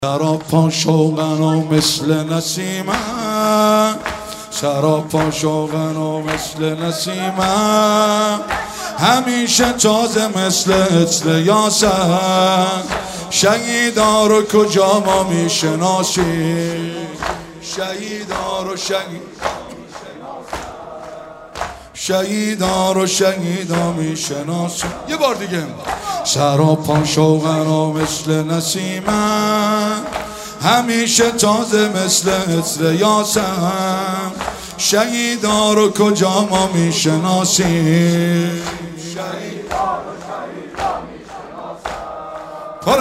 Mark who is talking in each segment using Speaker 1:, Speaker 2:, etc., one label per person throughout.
Speaker 1: سراپا شوقن و مثل نسیمم، سراپا شوقن و مثل نسیمم، همیشه تازه مثل یاسم. شهیدا رو کجا ما میشناسیم، شهیدا رو شهیدا رو شهیدا میشناسیم. یه بار دیگه. سراپا شوقن و مثل نسیمم، همیشه تازه مثل یاسم. شهیدا رو کجا ما میشناسیم، پر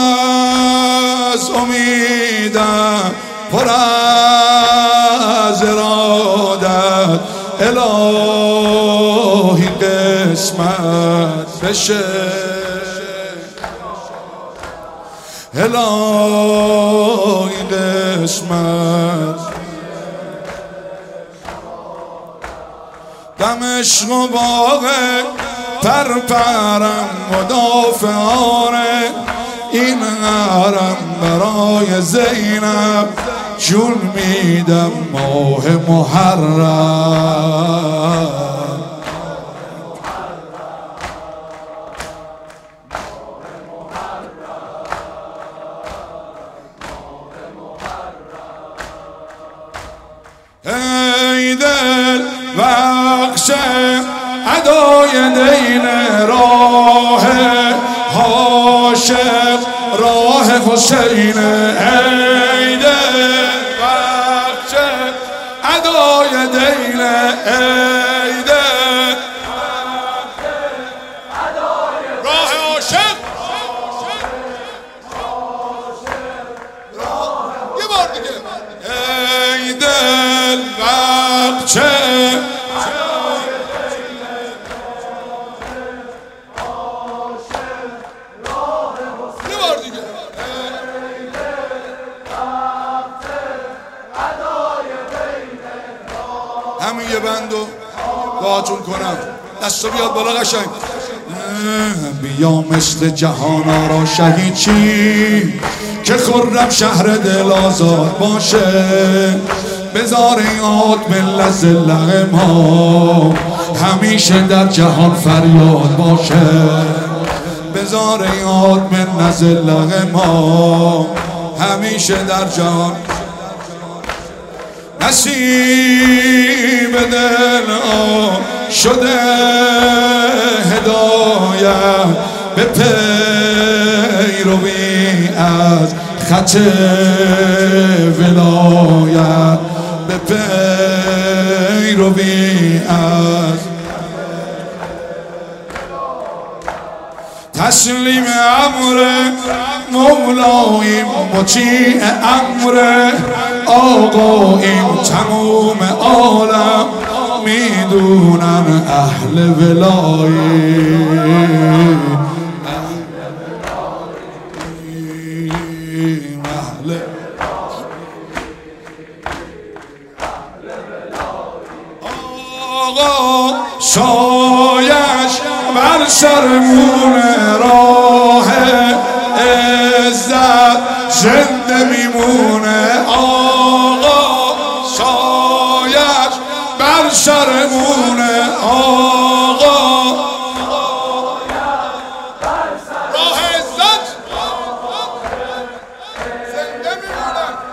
Speaker 1: از امیدم، پر از ارادت، الهی قسمت بشه، الهی قسمت. دمشق و باغ پرپرم مدافعانه، این حرم برای زینب جون میدم ماه محرم. ای دل بخش ادای دین راه عاشق، راه حسین. ای دل بخش ادای دین، ای دل راه عاشق. یه بار دیگه. ای دل بخش همین یه بندو دعاتون کنم. دستو بیاد بالا قشنگ. بیا مثل جهان آرا شهید چی، که خرم شهر دل آزاد باشه. بذار یاد ملت زله ما، همیشه در جهان فریاد باشه. بذار یاد ملت زله ما، همیشه در جهان. نصیب دل شده هدایت به پیروی از خط ولایت، به پیروی از تسلیم امر مولاییم، مطیع امر آقاییم. تموم عالم میدونن اهل ولاییم، آقا سایش بر سرمون راه عزت زنده میمونه. آقا سایش بر سرمون، آقا راه عزت زنده میمونه.